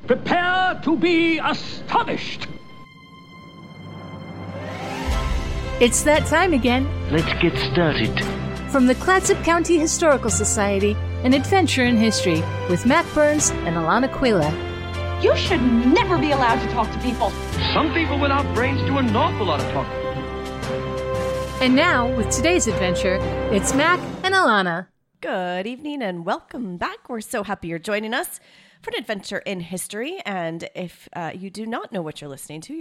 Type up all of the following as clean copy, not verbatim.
Prepare to be astonished. It's that time again. Let's get started. From the Clatsop County Historical Society, an adventure in history with Matt Burns and Alana Quilla. You should never be allowed to talk to people. Some people without brains do an awful lot of talking. And now, with today's adventure, it's Mac and Alana. Good evening and welcome back. We're so happy you're joining us for an adventure in history. And if you do not know what you're listening to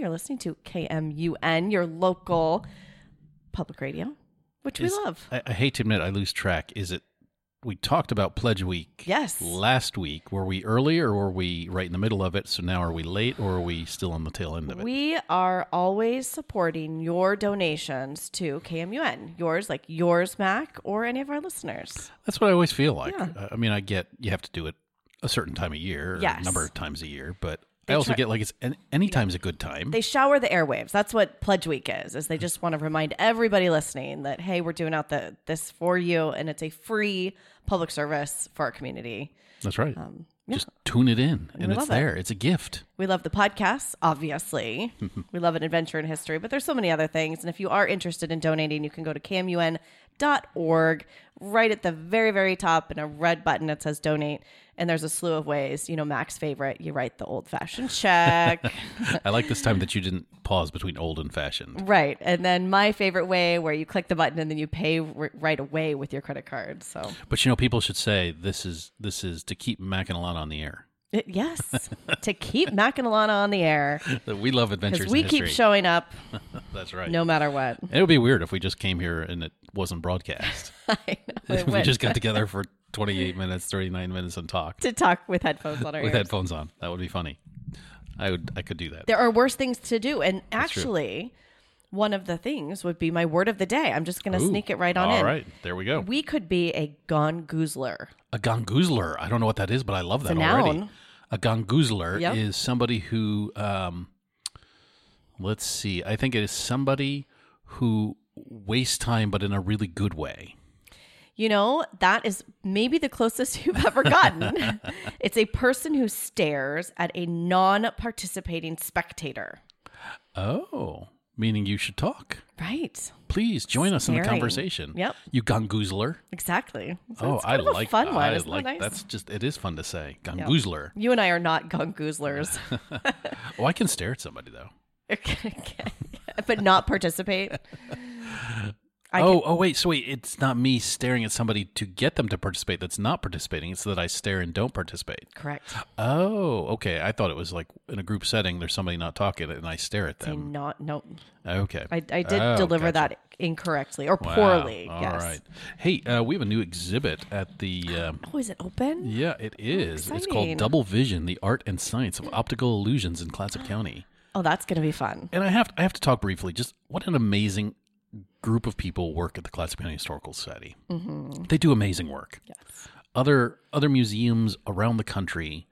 KMUN, your local public radio, which we love. I hate to admit I lose track. Is it, we talked about Pledge Week last week. Were we early or were we right in the middle of it? So now are we late or are we still on the tail end of it? We are always supporting your donations to KMUN. Yours, Mac, or any of our listeners. That's what I always feel like. Yeah. I mean, I get you have to do it a certain time of year or a number of times a year, but I also get like it's any time's a good time. They shower the airwaves. That's what Pledge Week is they just want to remind everybody listening that, hey, we're doing out this for you, and it's a free public service for our community. That's right. Just tune it in, and it's there. It's a gift. We love the podcasts, obviously. We love an adventure in history, but there's so many other things. And if you are interested in donating, you can go to kmun.org. Right at the very, very top in a red button that says donate. And there's a slew of ways. You know, Mac's favorite, you write the old-fashioned check. I like this time that you didn't pause between old and fashioned. Right. And then my favorite way where you click the button and then you pay right away with your credit card. So, but you know, people should say this is to keep Mac and Alana on the air. Yes, to keep Mac and Alana on the air. We love adventures in history. Because we keep showing up. That's right. No matter what. It would be weird if we just came here and it wasn't broadcast. I know. If we just got together for 28 minutes, 39 minutes and talk. To talk with headphones on our ears. With headphones on. That would be funny. I could do that. There are worse things to do. And actually, one of the things would be my word of the day. I'm just going to sneak it right on in. All right. There we go. We could be a gongoozler. A gongoozler. I don't know what that is, but I love that it's a already. Noun. A gongoozler is somebody who, let's see, I think it is somebody who wastes time, but in a really good way. You know, that is maybe the closest you've ever gotten. It's a person who stares at a non-participating spectator. Oh, meaning you should talk. Right. Please join us in the conversation. Yep. You gongoozler. Exactly. So I like a fun one. I Isn't like that nice? That's just it is fun to say. Gongoozler. You and I are not gongoozlers. Oh, I can stare at somebody though. But not participate. Wait. So wait, it's not me staring at somebody to get them to participate that's not participating. It's that I stare and don't participate. Correct. Oh, okay. I thought it was like in a group setting, there's somebody not talking and I stare at them. No. Okay. I did deliver that incorrectly or poorly. All yes. right. Hey, we have a new exhibit at the... is it open? Yeah, it is. Oh, it's called Double Vision, the Art and Science of Optical Illusions in Clatsop County. Oh, that's going to be fun. And I have to talk briefly, just what an amazing group of people work at the Clatsop County Historical Society. Mm-hmm. They do amazing work. Yes. Other museums around the country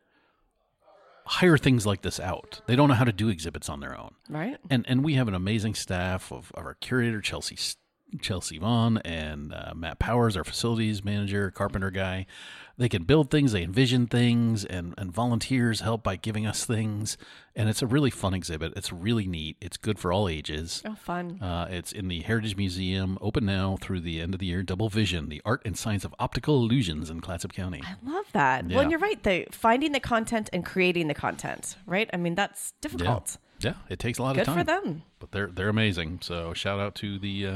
hire things like this out. They don't know how to do exhibits on their own. Right. And we have an amazing staff of our curator, Chelsea Vaughn, and Matt Powers, our facilities manager, carpenter guy. They can build things, they envision things, and volunteers help by giving us things. And it's a really fun exhibit. It's really neat. It's good for all ages. Oh, fun. It's in the Heritage Museum, open now through the end of the year. Double Vision, the Art and Science of Optical Illusions in Clatsop County. I love that. Yeah. Well, and you're right. Finding the content and creating the content, right? I mean, that's difficult. Yeah, it takes a lot of time. Good for them. But they're amazing. So shout out to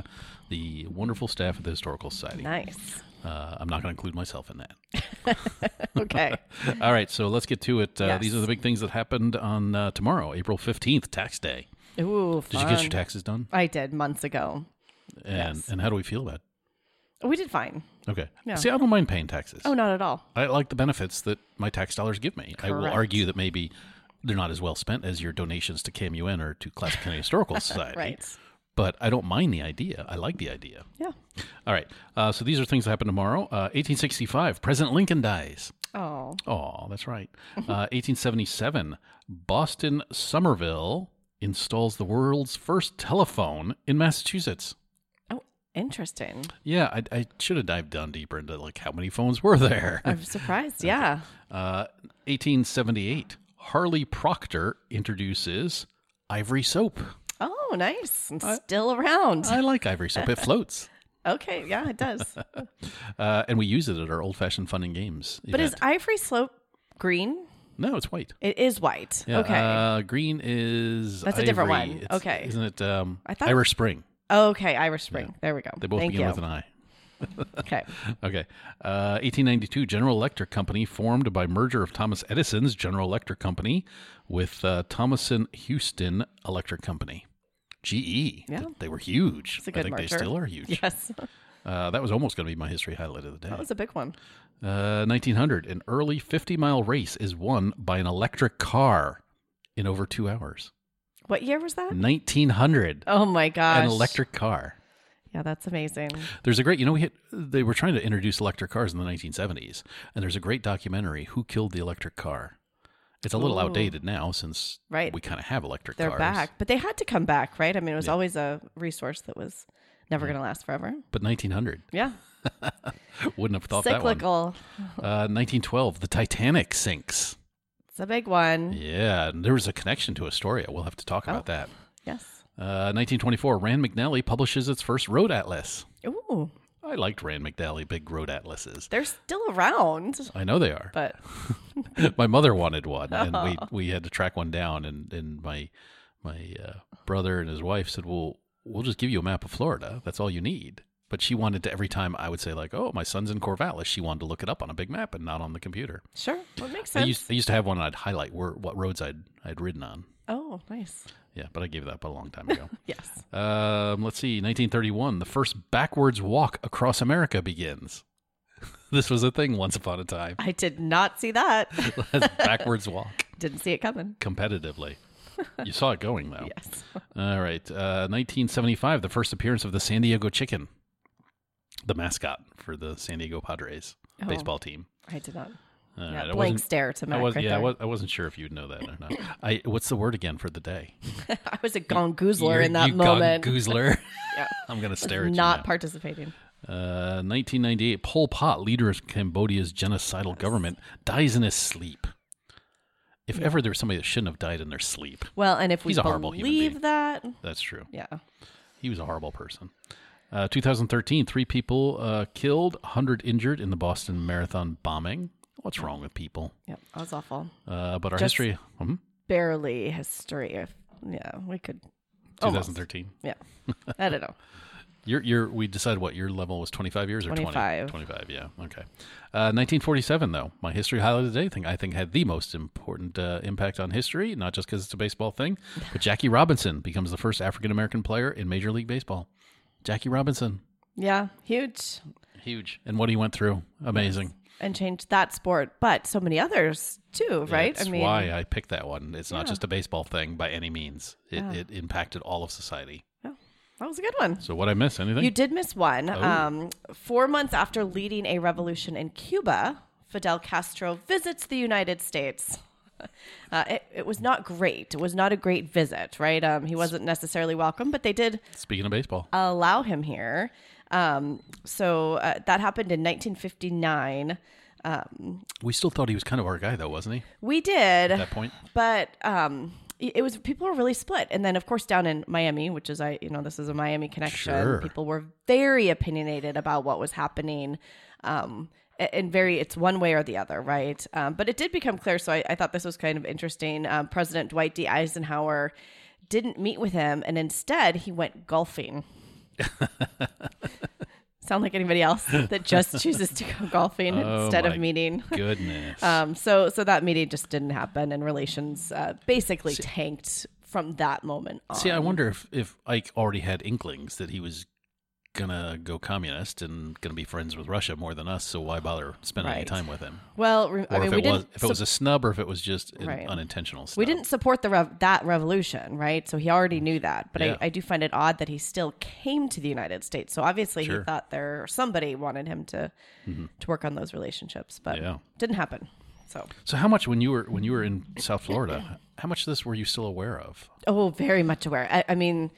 the wonderful staff at the Historical Society. Nice. I'm not going to include myself in that. Okay. All right, so let's get to it. Yes. These are the big things that happened on tomorrow, April 15th, Tax Day. Ooh, fun. Did you get your taxes done? I did months ago. And how do we feel about it? We did fine. Okay. Yeah. See, I don't mind paying taxes. Oh, not at all. I like the benefits that my tax dollars give me. I will Correct. argue that maybe they're not as well spent as your donations to KMUN or to Clatsop County Historical Society. Right. But I don't mind the idea. I like the idea. Yeah. All right. So these are things that happen tomorrow. 1865, President Lincoln dies. Oh, That's right. 1877, Boston Somerville installs the world's first telephone in Massachusetts. Oh, interesting. Yeah, I should have dived down deeper into like how many phones were there. I'm surprised. Yeah. 1878, Harley Procter introduces Ivory soap. Oh, nice. And still around. I like Ivory soap. It floats. Okay, yeah, it does. And we use it at our old-fashioned fun and games But event. is Ivory Slope green? No, it's white. It is white. Yeah, Okay. green is That's a different ivory. one. It's- Okay. Isn't it I thought- Irish Spring? Okay, Irish Spring. There we go. They both Thank begin you. with an I. Okay. Okay. 1892, General Electric Company formed by merger of Thomas Edison's General Electric Company with Thomason Houston Electric Company. GE. Yeah. They were huge. It's a good I think merger. they still are huge. Yes. That was almost going to be my history highlight of the day. That was a big one. 1900, an early 50-mile race is won by an electric car in over 2 hours. What year was that? 1900. Oh my gosh. An electric car. Yeah, that's amazing. There's a great, they were trying to introduce electric cars in the 1970s, and there's a great documentary, Who Killed the Electric Car? It's a little Ooh. outdated now since Right. we kind of have electric They're cars. back, but they had to come back, right? I mean, it was always a resource that was never going to last forever. But 1900, Yeah. wouldn't have thought that one. Cyclical. 1912, the Titanic sinks. It's a big one. Yeah, and there was a connection to Astoria. We'll have to talk about that. Yes. 1924, Rand McNally publishes its first road atlas. Ooh, I liked Rand McNally big road atlases. they're still around, I know they are. but My mother wanted one, and we had to track one down. And my brother and his wife said, "Well, we'll just give you a map of Florida. That's all you need." But she wanted to, every time I would say like, "Oh, my son's in Corvallis," she wanted to look it up on a big map and not on the computer. sure, that makes I sense. used to have one, and I'd highlight what roads I'd ridden on. Oh, nice. Yeah, but I gave that up a long time ago. Yes. Let's see, 1931, the first backwards walk across America begins. This was a thing once upon a time. I did not see that. Backwards walk Didn't see it coming. competitively. You saw it going, though. Yes. All right. 1975, the first appearance of the San Diego Chicken, the mascot for the San Diego Padres Oh. baseball team. I did not. All Yeah, right, I blank wasn't- stare to Mac I was, right yeah, there. I wasn't sure if you'd know that or not. What's the word again for the day? I was a gongoozler in that you moment. Goozler. Yeah. I'm going to stare at Was you not now. participating. 1998, Pol Pot, leader of Cambodia's genocidal government, dies in his sleep. If ever there was somebody that shouldn't have died in their sleep, Well, and if we He's a horrible human being. believe that, that's true. yeah. He was a horrible person. 2013, 3 people killed, 100 injured in the Boston Marathon bombing. What's wrong with people? Yep, that was awful. But our Just- history, Barely history. Yeah, we could. Almost. 2013. Yeah. I don't know. We decided what your level was, 25 years or 25. 20? 25, yeah. Okay. 1947, though, my history highlight of the day I think had the most important impact on history, not just because it's a baseball thing, but Jackie Robinson becomes the first African-American player in Major League Baseball. Jackie Robinson. Yeah, huge. Huge. And what he went through, amazing. And changed that sport, but so many others too, right? That's why I picked that one. It's not just a baseball thing by any means. It impacted all of society. yeah, that was a good one. So what I miss? Anything? You did miss one. Oh. 4 months after leading a revolution in Cuba, Fidel Castro visits the United States. It was not great. It was not a great visit, right? He wasn't necessarily welcome, but they did Speaking of baseball. allow him here. So that happened in 1959. We still thought he was kind of our guy, though, wasn't he, We did, at that point? but it was people were really split. And then, of course, down in Miami, which is this is a Miami connection. Sure. People were very opinionated about what was happening. And it's one way or the other, right? But it did become clear. So I thought this was kind of interesting. President Dwight D. Eisenhower didn't meet with him, and instead he went golfing. Sound like anybody else that just chooses to go golfing instead my of meeting? Goodness. So that meeting just didn't happen, and relations basically tanked from that moment on. See, I wonder if Ike already had inklings that he was gonna go communist and gonna be friends with Russia more than us. So why bother spending any Right. time with him? Well, Or I mean, if we it was didn't. if it was a snub, or if it was just an Right. unintentional snub. We didn't support that revolution, right? So he already knew that. But Yeah. I do find it odd that he still came to the United States. So obviously Sure. he thought somebody wanted him to work on those relationships, but Yeah. didn't happen. So how much when you were in South Florida? How much of this were you still aware of? Oh, very much aware. I mean,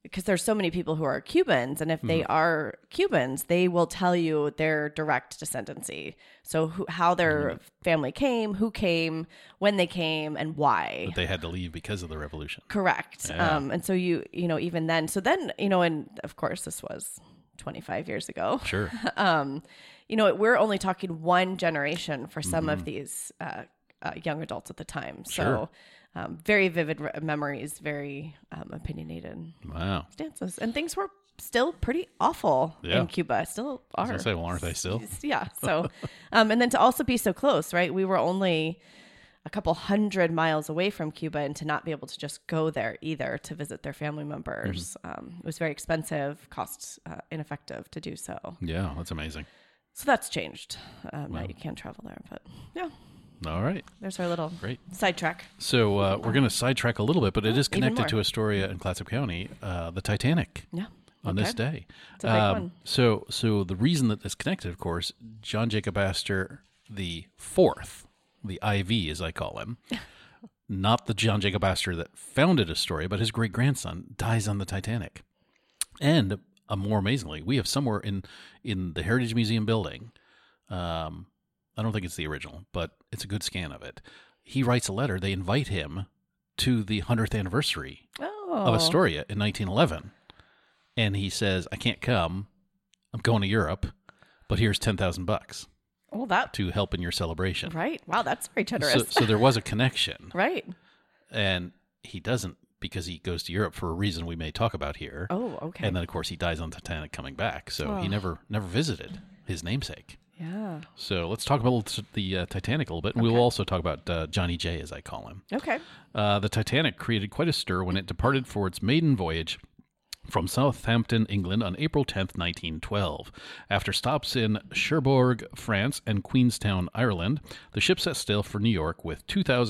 because there's so many people who are Cubans, and if they are Cubans, they will tell you their direct descendancy. So how their family came, who came, when they came, and why. But they had to leave because of the revolution. Correct. Yeah. And so even then, and of course this was 25 years ago. Sure. We're only talking one generation for some of these young adults at the time. So very vivid memories, very opinionated stances. And things were still pretty awful in Cuba. Still are. I was gonna say, well, aren't they still? Yeah. So, and then to also be so close, right? We were only a couple 100 miles away from Cuba, and to not be able to just go there either to visit their family members. It was very expensive, cost ineffective to do so. Yeah, that's amazing. So that's changed. Now you can travel there, but yeah. All right. There's our little Great sidetrack. So we're going to sidetrack a little bit, but it is connected more. to Astoria and Clatsop County, the Titanic. Yeah. On this day. It's a big one. So the reason that it's connected, of course, John Jacob Astor the Fourth, the IV as I call him, not the John Jacob Astor that founded Astoria, but his great-grandson dies on the Titanic. And more amazingly, we have somewhere in the Heritage Museum building, I don't think it's the original, but it's a good scan of it. He writes a letter. They invite him to the 100th anniversary of Astoria in 1911. And he says, I can't come. I'm going to Europe, but here's $10,000 to help in your celebration. Right. Wow, that's very generous. So there was a connection. Right. And he doesn't, because he goes to Europe for a reason we may talk about here. Oh, okay. And then, of course, he dies on the Titanic coming back. So he never visited his namesake. Yeah. So let's talk about the Titanic a little bit. And we'll also talk about Johnny J, as I call him. Okay. The Titanic created quite a stir when it departed for its maiden voyage from Southampton, England on April 10th, 1912. After stops in Cherbourg, France, and Queenstown, Ireland, the ship set sail for New York with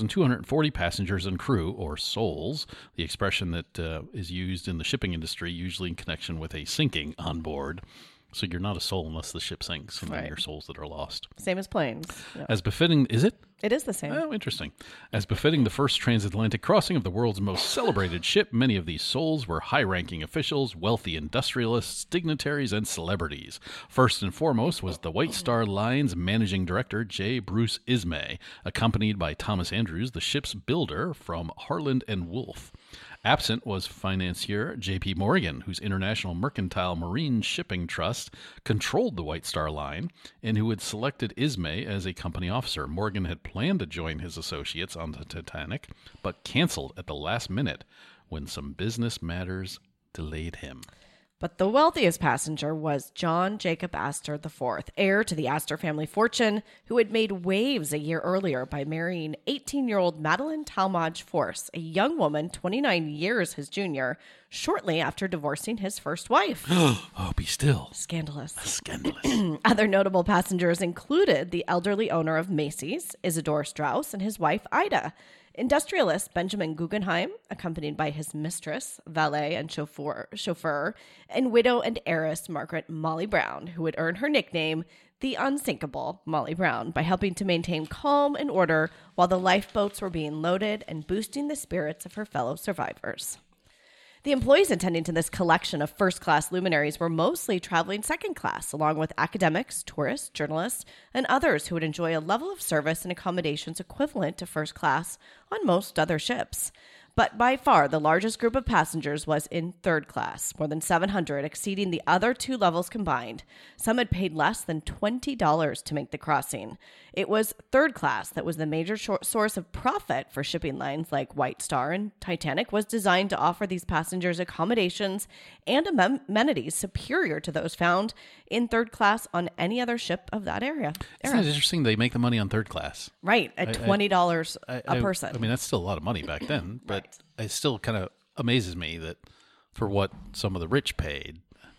2,240 passengers and crew, or souls, the expression that is used in the shipping industry, usually in connection with a sinking on board. So you're not a soul unless the ship sinks, and then you're souls that are lost. Same as planes. Yeah. As befitting, is it? It is the same. Oh, interesting. As befitting the first transatlantic crossing of the world's most celebrated ship, many of these souls were high-ranking officials, wealthy industrialists, dignitaries, and celebrities. First and foremost was the White Star Line's managing director, J. Bruce Ismay, accompanied by Thomas Andrews, the ship's builder from Harland and Wolff. Absent was financier J.P. Morgan, whose International Mercantile Marine Shipping Trust controlled the White Star Line, and who had selected Ismay as a company officer. Morgan had planned to join his associates on the Titanic, but canceled at the last minute when some business matters delayed him. But the wealthiest passenger was John Jacob Astor IV, heir to the Astor family fortune, who had made waves a year earlier by marrying 18-year-old Madeline Talmadge Force, a young woman 29 years his junior, shortly after divorcing his first wife. Oh, be still. Scandalous. Scandalous. Other notable passengers included the elderly owner of Macy's, Isidore Strauss, and his wife, Ida. Industrialist Benjamin Guggenheim, accompanied by his mistress, valet, and chauffeur, and widow and heiress Margaret Molly Brown, who would earn her nickname, the unsinkable Molly Brown, by helping to maintain calm and order while the lifeboats were being loaded and boosting the spirits of her fellow survivors. The employees attending to this collection of first-class luminaries were mostly traveling second class, along with academics, tourists, journalists, and others who would enjoy a level of service and accommodations equivalent to first class on most other ships. But by far, the largest group of passengers was in third class, more than 700, exceeding the other two levels combined. Some had paid less than $20 to make the crossing. It was third class that was the major source of profit for shipping lines like White Star, and Titanic was designed to offer these passengers accommodations and amenities superior to those found in third class on any other ship of that era. Isn't it interesting they make the money on third class? Right, at $20 a person. I mean, that's still a lot of money back then, but it still kind of amazes me that for what some of the rich paid.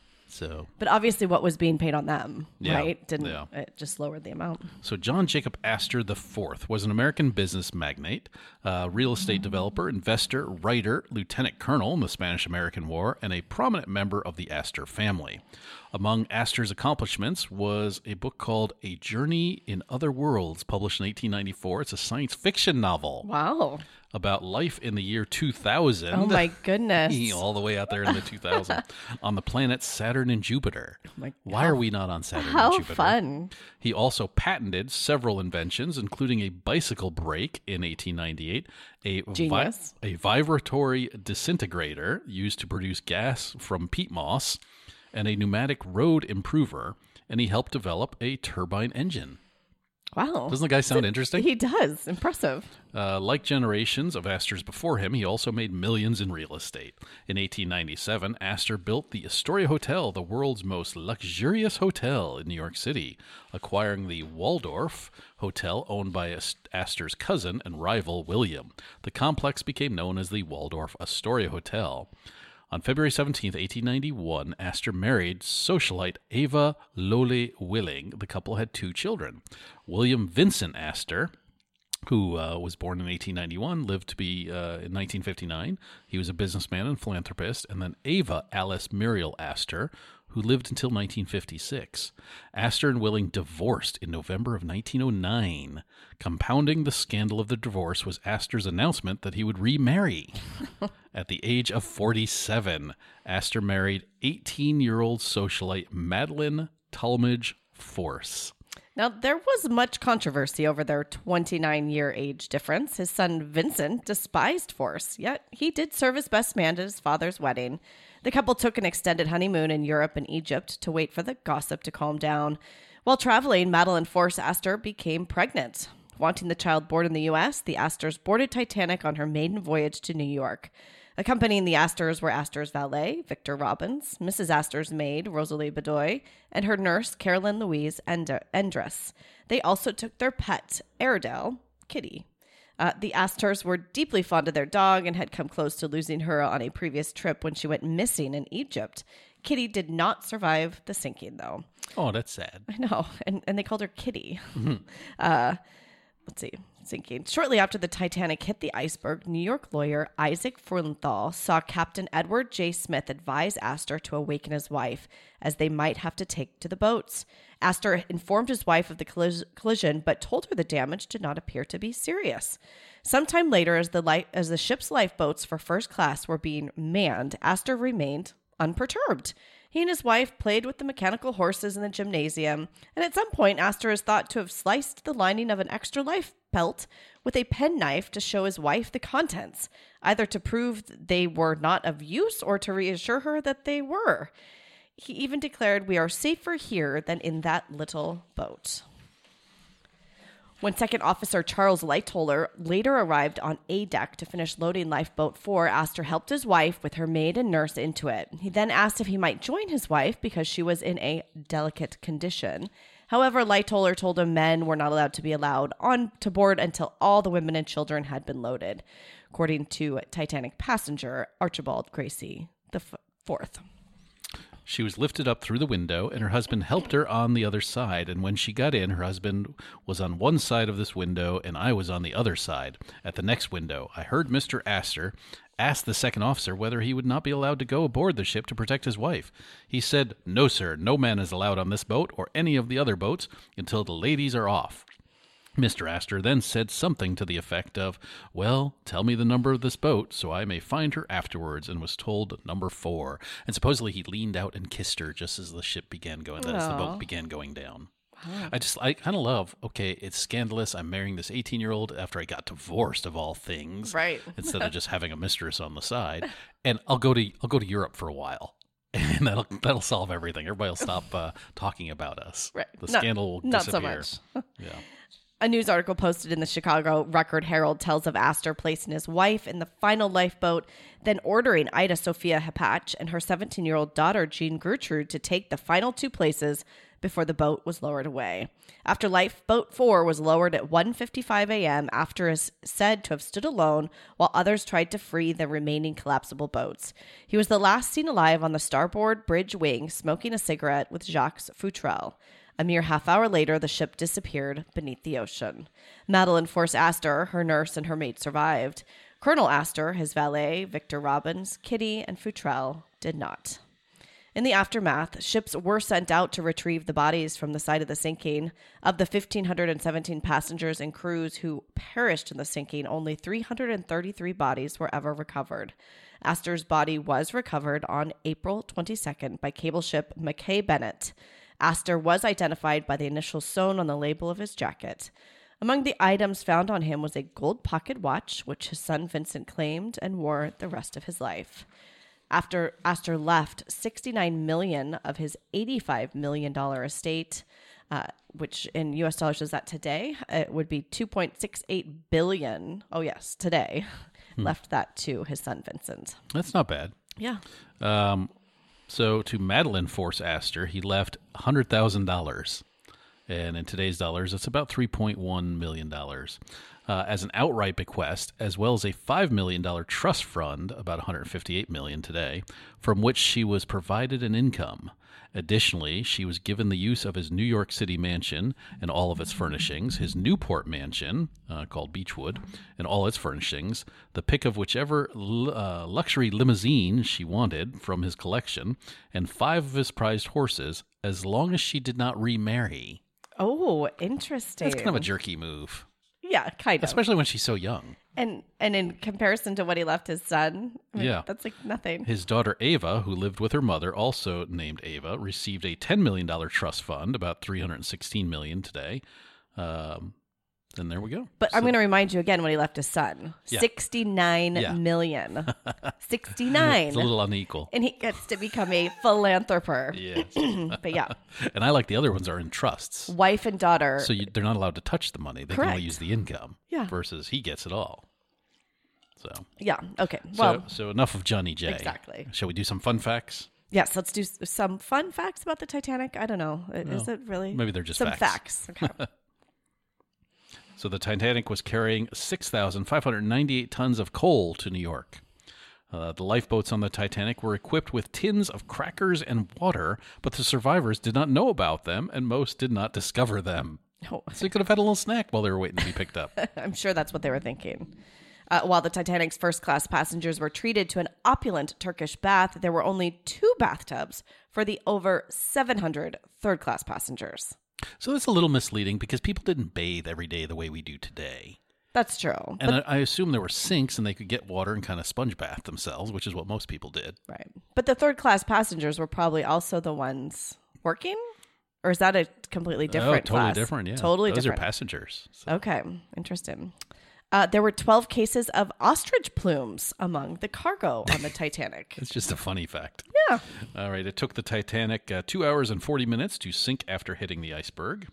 So, but obviously what was being paid on them, right? Yeah. It just lowered the amount. So John Jacob Astor IV was an American business magnate, real estate developer, investor, writer, lieutenant colonel in the Spanish-American War, and a prominent member of the Astor family. Among Astor's accomplishments was a book called A Journey in Other Worlds, published in 1894. It's a science fiction novel Wow. about life in the year 2000. Oh, my goodness. All the way out there in the 2000 on the planets Saturn and Jupiter. my Why are we not on Saturn and How Jupiter? fun. He also patented several inventions, including a bicycle brake in 1898, Genius. a vibratory disintegrator used to produce gas from peat moss, and a pneumatic road improver, and he helped develop a turbine engine. Wow. Doesn't the guy sound interesting? He does. Impressive. Like generations of Astors before him, he also made millions in real estate. In 1897, Astor built the Astoria Hotel, the world's most luxurious hotel in New York City, acquiring the Waldorf Hotel owned by Astor's cousin and rival William. The complex became known as the Waldorf Astoria Hotel. On February 17th, 1891, Astor married socialite Ava Lole Willing. The couple had 2 children. William Vincent Astor, who was born in 1891, lived to be in 1959. He was a businessman and philanthropist. And then Ava Alice Muriel Astor, who lived until 1956. Astor and Willing divorced in November of 1909. Compounding the scandal of the divorce was Astor's announcement that he would remarry. At the age of 47, Astor married 18-year-old socialite Madeline Talmadge Force. Now, there was much controversy over their 29-year age difference. His son Vincent despised Force, yet he did serve as best man at his father's wedding. The couple took an extended honeymoon in Europe and Egypt to wait for the gossip to calm down. While traveling, Madeline Force Astor became pregnant. Wanting the child born in the U.S., the Astors boarded Titanic on her maiden voyage to New York. Accompanying the Astors were Astor's valet, Victor Robbins, Mrs. Astor's maid, Rosalie Bedoy, and her nurse, Carolyn Louise Endress. They also took their pet, Airedale, Kitty. The Astors were deeply fond of their dog and had come close to losing her on a previous trip when she went missing in Egypt. Kitty did not survive the sinking, though. Oh, that's sad. I know, and they called her Kitty. Let's see, sinking. Shortly after the Titanic hit the iceberg, New York lawyer Isaac Freudenthal saw Captain Edward J. Smith advise Astor to awaken his wife, as they might have to take to the boats. Astor informed his wife of the collision, but told her the damage did not appear to be serious. Sometime later, as the ship's lifeboats for first class were being manned, Astor remained unperturbed. He and his wife played with the mechanical horses in the gymnasium, and at some point, Astor is thought to have sliced the lining of an extra life belt with a penknife to show his wife the contents, either to prove they were not of use or to reassure her that they were. He even declared, "We are safer here than in that little boat." When Second Officer Charles Lightoller later arrived on A deck to finish loading Lifeboat 4, Astor helped his wife with her maid and nurse into it. He then asked if he might join his wife because she was in a delicate condition. However, Lightoller told him men were not allowed to be allowed on to board until all the women and children had been loaded, according to Titanic passenger Archibald Gracie the Fourth. She was lifted up through the window, and her husband helped her on the other side. And when she got in, her husband was on one side of this window, and I was on the other side. At the next window, I heard Mr. Astor ask the second officer whether he would not be allowed to go aboard the ship to protect his wife. He said, "No, sir, no man is allowed on this boat or any of the other boats until the ladies are off." Mr. Astor then said something to the effect of, "Well, tell me the number of this boat so I may find her afterwards," and was told number 4. And supposedly he leaned out and kissed her just as the ship began going, as the boat began going down. I kind of love, okay, it's scandalous. I'm marrying this 18-year-old after I got divorced, of all things. Right. Instead of just having a mistress on the side. And I'll go to Europe for a while. And that'll solve everything. Everybody will stop talking about us. Right. The scandal will disappear. Not so much. Yeah. A news article posted in the Chicago Record-Herald tells of Astor placing his wife in the final lifeboat, then ordering Ida Sophia Hapach and her 17-year-old daughter, Jean Gertrude, to take the final 2 places before the boat was lowered away. After Lifeboat 4 was lowered at 1:55 a.m., Astor is said to have stood alone while others tried to free the remaining collapsible boats. He was the last seen alive on the starboard bridge wing, smoking a cigarette with Jacques Futrelle. A mere half-hour later, the ship disappeared beneath the ocean. Madeline Force Astor, her nurse, and her mate survived. Colonel Astor, his valet, Victor Robbins, Kitty, and Futrelle did not. In the aftermath, ships were sent out to retrieve the bodies from the site of the sinking. Of the 1,517 passengers and crews who perished in the sinking, only 333 bodies were ever recovered. Astor's body was recovered on April 22nd by cable ship Mackay Bennett. Astor was identified by the initials sewn on the label of his jacket. Among the items found on him was a gold pocket watch, which his son Vincent claimed and wore the rest of his life. After Astor left $69 million of his $85 million estate, which in U.S. dollars is that today, it would be $2.68 billion. Oh, yes, today. Left that to his son Vincent. That's not bad. Yeah. So to Madeline Force Astor, he left $100,000. And in today's dollars, it's about $3.1 million. As an outright bequest, as well as a $5 million trust fund, about $158 million today, from which she was provided an income. Additionally, she was given the use of his New York City mansion and all of its furnishings, his Newport mansion, called Beechwood, and all its furnishings, the pick of whichever luxury limousine she wanted from his collection, and 5 of his prized horses, as long as she did not remarry. Oh, interesting. That's kind of a jerky move. Yeah, kind of. Especially when she's so young. And in comparison to what he left his son, I mean, Yeah. that's like nothing. His daughter Ava, who lived with her mother, also named Ava, received a $10 million trust fund, about $316 million today. And there we go. But I'm going to remind you again when he left his son. Yeah. $69 million. 69. It's a little unequal. And he gets to become a philanthropist. Yes. But yeah, And I like the other ones are in trusts. wife and daughter. So they're not allowed to touch the money. They can only Correct. use the income. Yeah. Versus he gets it all. So, Yeah, okay. Well, so enough of Johnny J. Exactly. Shall we do some fun facts? yes, let's do some fun facts about the Titanic. I don't know. Is it really? Maybe they're just some facts. Okay. So the Titanic was carrying 6,598 tons of coal to New York. The lifeboats on the Titanic were equipped with tins of crackers and water, but the survivors did not know about them, and most did not discover them. Oh, So they could have had a little snack while they were waiting to be picked up. I'm sure that's what they were thinking. While the Titanic's first-class passengers were treated to an opulent Turkish bath, there were only 2 bathtubs for the over 700 third-class passengers. So that's a little misleading because people didn't bathe every day the way we do today. That's true. And I assume there were sinks and they could get water and kind of sponge bath themselves, which is what most people did. Right. But the third-class passengers were probably also the ones working? Or is that a completely different totally class? different, yeah. Totally Those different. are passengers. So. Okay, interesting. There were 12 cases of ostrich plumes among the cargo on the Titanic. It's just a funny fact. Yeah. All right. It took the Titanic 2 hours and 40 minutes to sink after hitting the iceberg.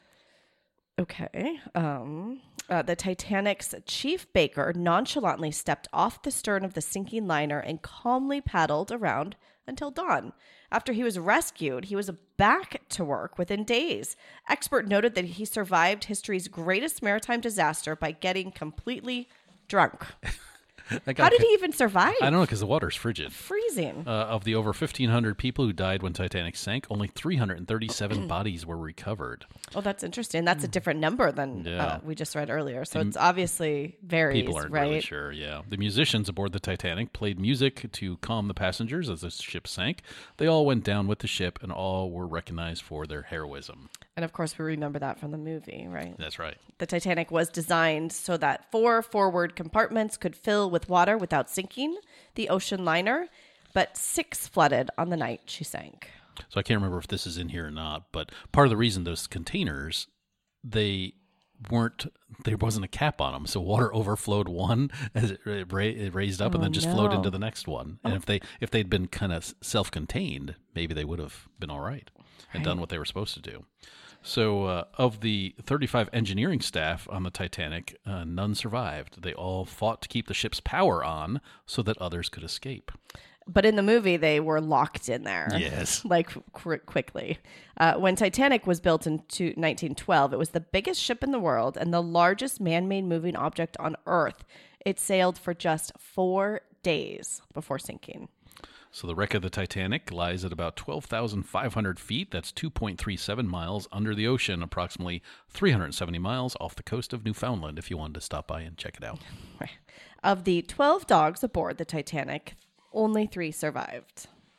Okay. The Titanic's chief baker nonchalantly stepped off the stern of the sinking liner and calmly paddled around until dawn. After he was rescued, he was back to work within days. Expert noted that he survived history's greatest maritime disaster by getting completely drunk. How did he even survive? I don't know, because the water's frigid. Freezing. Of the over 1,500 people who died when Titanic sank, only 337 bodies were recovered. Oh, that's interesting. That's a different number than Yeah. we just read earlier. So it's obviously varies, People aren't right? really sure, yeah. The musicians aboard the Titanic played music to calm the passengers as the ship sank. They all went down with the ship, and all were recognized for their heroism. And of course, we remember that from the movie, right? That's right. The Titanic was designed so that 4 forward compartments could fill with water without sinking the ocean liner, but 6 flooded on the night she sank. So I can't remember if this is in here or not, but part of the reason those containers, there wasn't a cap on them, so water overflowed one as it raised up and then just flowed into the next one. And if they'd been kind of self-contained, maybe they would have been all right and done what they were supposed to do. So of the 35 engineering staff on the Titanic, none survived. They all fought to keep the ship's power on so that others could escape. But in the movie, they were locked in there. Yes. Like quickly. When Titanic was built in 1912, it was the biggest ship in the world and the largest man-made moving object on Earth. It sailed for just 4 days before sinking. So the wreck of the Titanic lies at about 12,500 feet. That's 2.37 miles under the ocean, approximately 370 miles off the coast of Newfoundland, if you wanted to stop by and check it out. Of the 12 dogs aboard the Titanic, only 3 survived.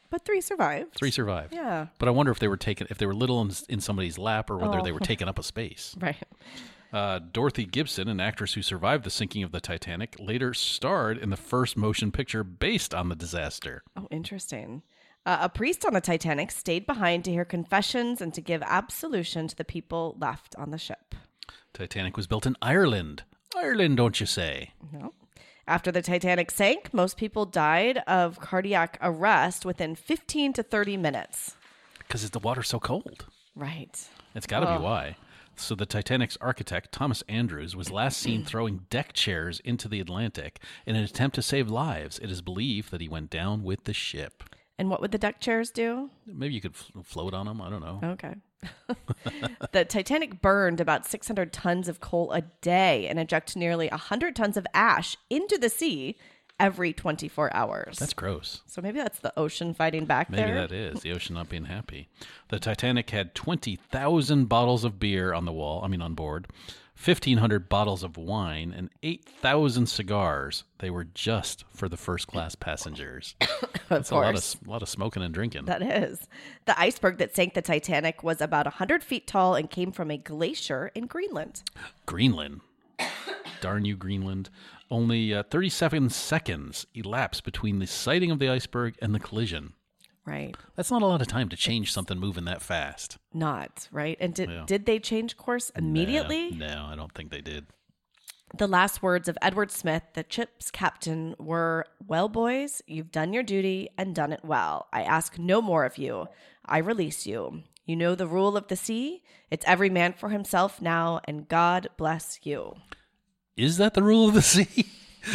But 3 survived. 3 survived. Yeah. But I wonder if they were little in somebody's lap or whether they were taking up a space. Right. Dorothy Gibson, an actress who survived the sinking of the Titanic, later starred in the first motion picture based on the disaster. Oh, interesting. A priest on the Titanic stayed behind to hear confessions and to give absolution to the people left on the ship. Titanic was built in Ireland. Ireland, don't you say? No. After the Titanic sank, most people died of cardiac arrest within 15 to 30 minutes. Because the water's so cold. Right. It's got to be why. So the Titanic's architect, Thomas Andrews, was last seen throwing deck chairs into the Atlantic in an attempt to save lives. It is believed that he went down with the ship. And what would the deck chairs do? Maybe you could float on them. I don't know. Okay. The Titanic burned about 600 tons of coal a day and ejected nearly 100 tons of ash into the sea every 24 hours. That's gross. So maybe that's the ocean fighting back Maybe there. that is the ocean not being happy. The Titanic had 20,000 bottles of beer on board, 1,500 bottles of wine, and 8,000 cigars. They were just for the first class passengers. That's a lot of smoking and drinking. That is. The iceberg that sank the Titanic was about 100 feet tall and came from a glacier in Greenland. Greenland. Darn you, Greenland. Only 37 seconds elapsed between the sighting of the iceberg and the collision. Right. That's not a lot of time to change something moving that fast. Not, right? And did they change course immediately? No, I don't think they did. The last words of Edward Smith, the ship's captain, were, "Well, boys, you've done your duty and done it well. I ask no more of you. I release you. You know the rule of the sea. It's every man for himself now, and God bless you." Is that the rule of the sea?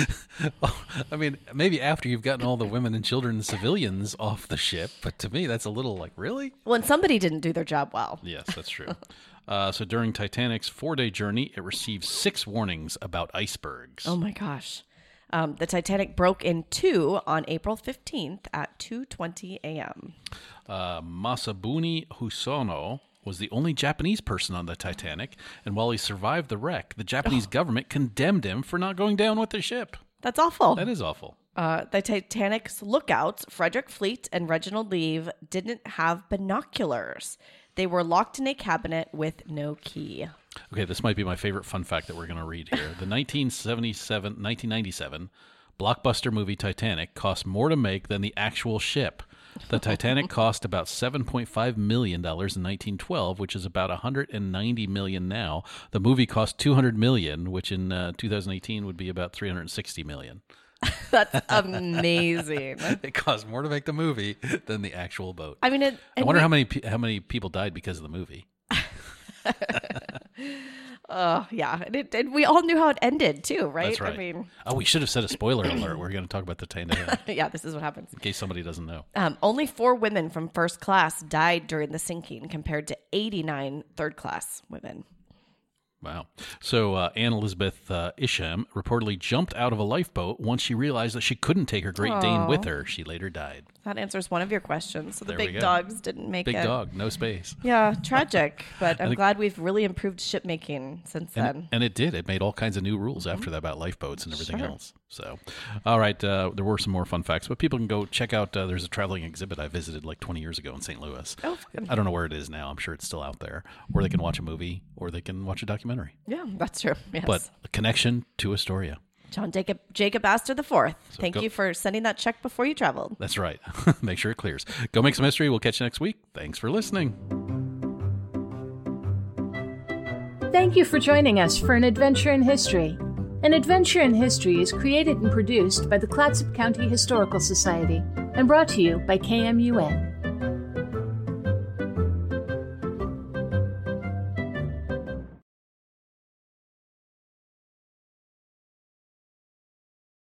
I mean, maybe after you've gotten all the women and children and civilians off the ship, but to me, that's a little like, really? Well, and somebody didn't do their job well. Yes, that's true. So during Titanic's 4-day journey, it received 6 warnings about icebergs. Oh my gosh. The Titanic broke in 2 on April 15th at 2:20 a.m. Masabuni Hosono was the only Japanese person on the Titanic, and while he survived the wreck, the Japanese government condemned him for not going down with the ship. That's awful. That is awful. The Titanic's lookouts, Frederick Fleet and Reginald Leave, didn't have binoculars. They were locked in a cabinet with no key. Okay, this might be my favorite fun fact that we're going to read here. The 1997 blockbuster movie Titanic cost more to make than the actual ship. The Titanic cost about $7.5 million in 1912, which is about $190 million now. The movie cost $200 million, which in 2018 would be about $360 million. That's amazing. It cost more to make the movie than the actual boat. I mean, I wonder how many people died because of the movie. Yeah. And we all knew how it ended, too, right? That's right. I mean, we should have said a spoiler alert. We're going to talk about the Titanic yeah, this is what happens. in case somebody doesn't know. Only 4 women from first class died during the sinking compared to 89 third class women. Wow. So Anne Elizabeth Isham reportedly jumped out of a lifeboat once she realized that she couldn't take her Great Dane with her. She later died. That answers one of your questions. So the There we big go. dogs didn't make it. Big dog, no space. Yeah, tragic. But I'm think- glad we've really improved ship making since then. And it did. It made all kinds of new rules after that about lifeboats and everything else. So, all right, there were some more fun facts, but people can go check out. There's a traveling exhibit I visited like 20 years ago in St. Louis. Oh, fun. I don't know where it is now. I'm sure it's still out there. Or they can watch a movie, or they can watch a documentary. Yeah, that's true. Yes. But a connection to Astoria. John Jacob Astor IV. Thank go- you for sending that check before you traveled. That's right. Make sure it clears. Go make some history. We'll catch you next week. Thanks for listening. Thank you for joining us for An Adventure in History. An Adventure in History is created and produced by the Clatsop County Historical Society and brought to you by KMUN.